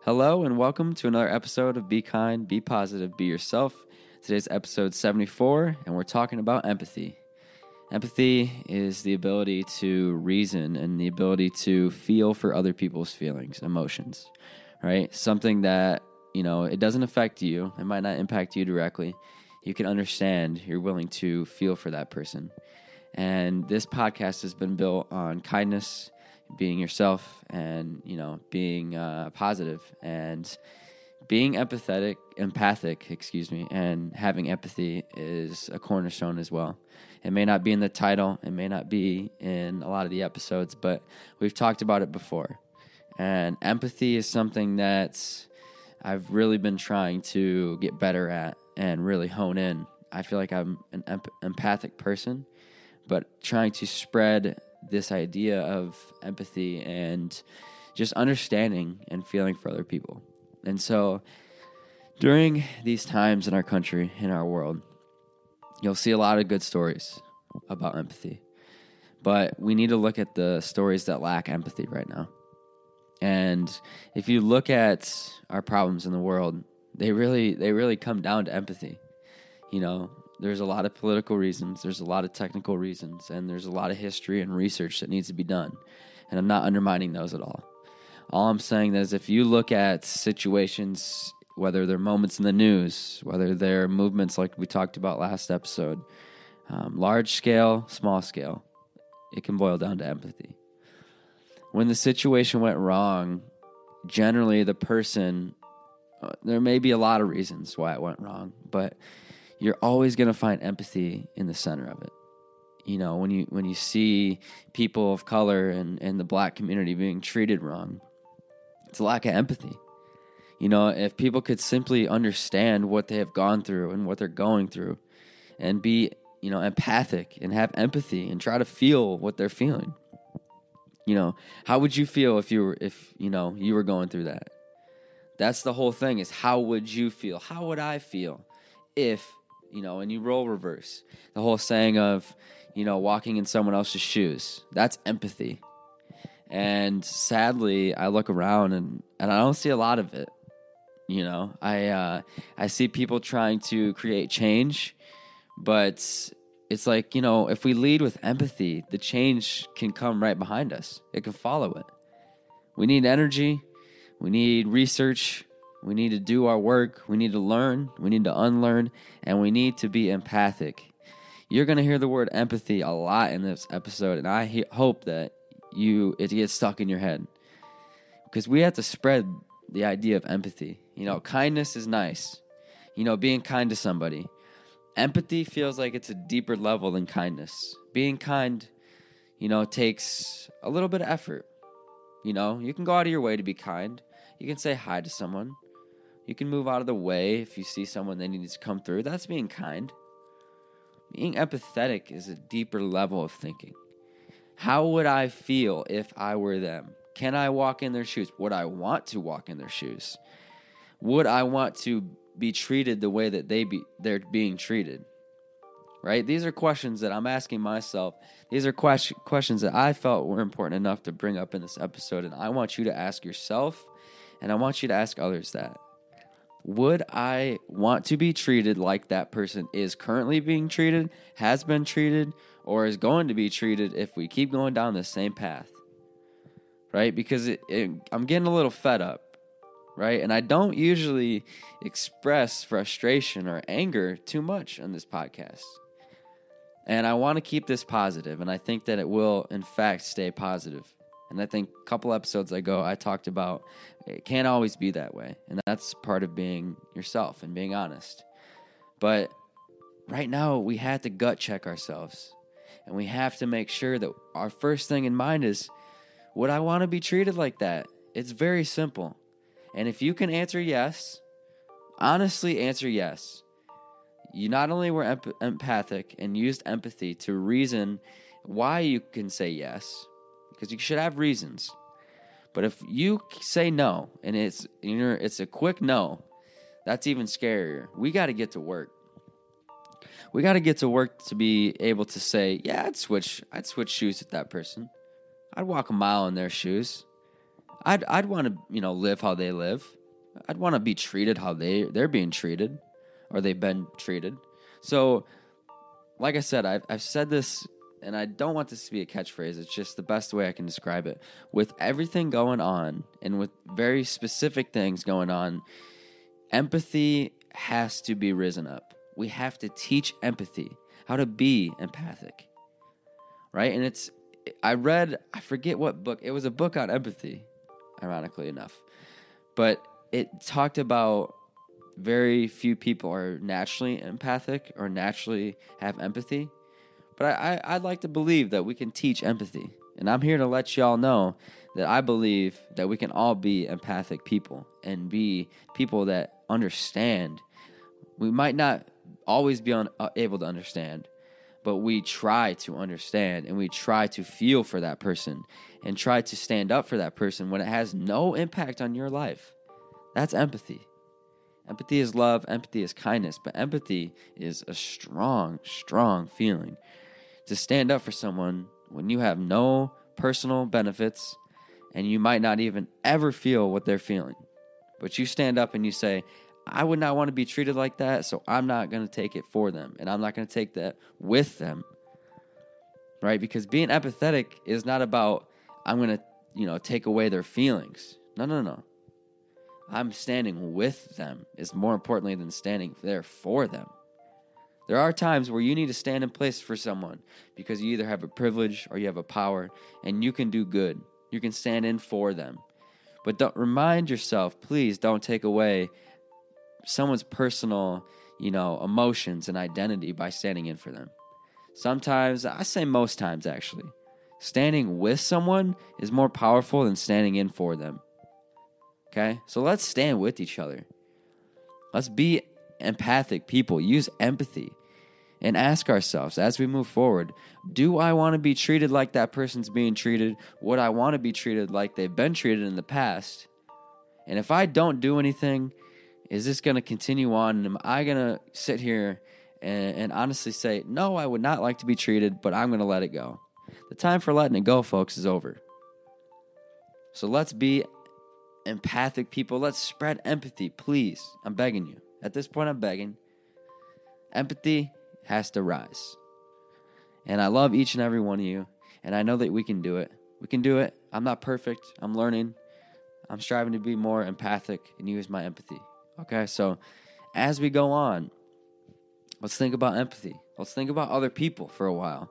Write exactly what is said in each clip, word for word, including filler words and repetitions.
Hello and welcome to another episode of Be Kind, Be Positive, Be Yourself. Today's episode seventy-four, and we're talking about empathy. Empathy is the ability to reason and the ability to feel for other people's feelings, emotions, right? Something that, you know, it doesn't affect you. It might not impact you directly. You can understand. You're willing to feel for that person. And this podcast has been built on kindness, being yourself, and, you know, being uh, positive and being empathetic, empathic, excuse me, and having empathy is a cornerstone as well. It may not be in the title, it may not be in a lot of the episodes, but we've talked about it before. And empathy is something that I've really been trying to get better at and really hone in. I feel like I'm an emp- empathic person, but trying to spread this idea of empathy and just understanding and feeling for other people. And so during these times in our country, in our world, you'll see a lot of good stories about empathy. But we need to look at the stories that lack empathy right now. And if you look at our problems in the world, they really they really come down to empathy. You know, there's a lot of political reasons, there's a lot of technical reasons, and there's a lot of history and research that needs to be done. And I'm not undermining those at all. All I'm saying is if you look at situations, whether they're moments in the news, whether they're movements like we talked about last episode, um, large scale, small scale, it can boil down to empathy. When the situation went wrong, generally the person, uh, there may be a lot of reasons why it went wrong, but you're always going to find empathy in the center of it. You know, when you when you see people of color and, and the black community being treated wrong, it's a lack of empathy. You know, if people could simply understand what they have gone through and what they're going through and be, you know, empathic and have empathy and try to feel what they're feeling. You know, how would you feel if you were, if, you know, you were going through that? That's the whole thing, is how would you feel? How would I feel if, you know, and you role reverse. The whole saying of, you know, walking in someone else's shoes. That's empathy. And sadly, I look around and, and I don't see a lot of it. You know, I uh, I see people trying to create change, but it's like, you know, if we lead with empathy, the change can come right behind us. It can follow it. We need energy. We need research. We need to do our work. We need to learn. We need to unlearn. And we need to be empathic. You're going to hear the word empathy a lot in this episode, and I he- hope that you it gets stuck in your head. Because we have to spread the idea of empathy. You know, kindness is nice. You know, being kind to somebody. Empathy feels like it's a deeper level than kindness. Being kind, you know, takes a little bit of effort. You know, you can go out of your way to be kind. You can say hi to someone. You can move out of the way if you see someone that needs to come through. That's being kind. Being empathetic is a deeper level of thinking. How would I feel if I were them? Can I walk in their shoes? Would I want to walk in their shoes? Would I want to be treated the way that they be they're being treated? Right? These are questions that I'm asking myself. These are question, questions that I felt were important enough to bring up in this episode, and I want you to ask yourself, and I want you to ask others that. Would I want to be treated like that person is currently being treated, has been treated, or is going to be treated if we keep going down the same path? Right? Because it, it, I'm getting a little fed up, right? And I don't usually express frustration or anger too much on this podcast. And I want to keep this positive, and I think that it will, in fact, stay positive. And I think a couple episodes ago, I talked about it can't always be that way. And that's part of being yourself and being honest. But right now, we have to gut check ourselves. And we have to make sure that our first thing in mind is, would I want to be treated like that? It's very simple. And if you can answer yes, honestly answer yes. You not only were emp- empathic and used empathy to reason why you can say yes, because you should have reasons. But if you say no, and it's you know, it's a quick no, that's even scarier. We got to get to work. We got to get to work to be able to say, yeah, I'd switch, I'd switch shoes with that person. I'd walk a mile in their shoes. I'd I'd want to, you know, live how they live. I'd want to be treated how they they're being treated, or they've been treated. So, like I said, I've I've said this, and I don't want this to be a catchphrase. It's just the best way I can describe it. With everything going on, and with very specific things going on, empathy has to be risen up. We have to teach empathy, how to be empathic, right? And it's, I read, I forget what book, it was a book on empathy, ironically enough, but it talked about very few people are naturally empathic or naturally have empathy. But I, I, I'd like to believe that we can teach empathy. And I'm here to let y'all know that I believe that we can all be empathic people and be people that understand. We might not always be un, uh, able to understand, but we try to understand, and we try to feel for that person and try to stand up for that person when it has no impact on your life. That's empathy. Empathy is love. Empathy is kindness. But empathy is a strong, strong feeling to stand up for someone when you have no personal benefits and you might not even ever feel what they're feeling. But you stand up and you say, I would not want to be treated like that, so I'm not going to take it for them, and I'm not going to take that with them, right? Because being empathetic is not about, I'm going to, you know, take away their feelings. No, no, no. I'm standing with them is more importantly than standing there for them. There are times where you need to stand in place for someone because you either have a privilege or you have a power, and you can do good. You can stand in for them. But don't remind yourself, please don't take away someone's personal, you know, emotions and identity by standing in for them. Sometimes, I say most times actually, standing with someone is more powerful than standing in for them. Okay? So let's stand with each other. Let's be empathic people. Use empathy and ask ourselves as we move forward, do I want to be treated like that person's being treated? Would I want to be treated like they've been treated in the past? And if I don't do anything, is this going to continue on? And am I going to sit here and, and honestly say, no, I would not like to be treated, but I'm going to let it go? The time for letting it go, folks, is over. So let's be empathic people. Let's spread empathy, please. I'm begging you. At this point, I'm begging. Empathy has to rise. And I love each and every one of you. And I know that we can do it. We can do it. I'm not perfect. I'm learning. I'm striving to be more empathic and use my empathy. Okay, so as we go on, let's think about empathy. Let's think about other people for a while.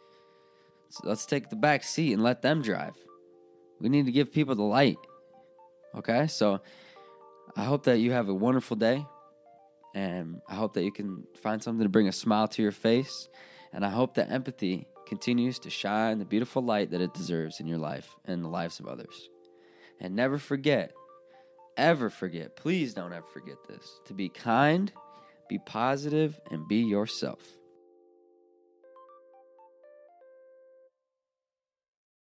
So let's take the back seat and let them drive. We need to give people the light. Okay, so I hope that you have a wonderful day. And I hope that you can find something to bring a smile to your face. And I hope that empathy continues to shine the beautiful light that it deserves in your life and the lives of others. And never forget, ever forget, please don't ever forget this, to be kind, be positive, and be yourself.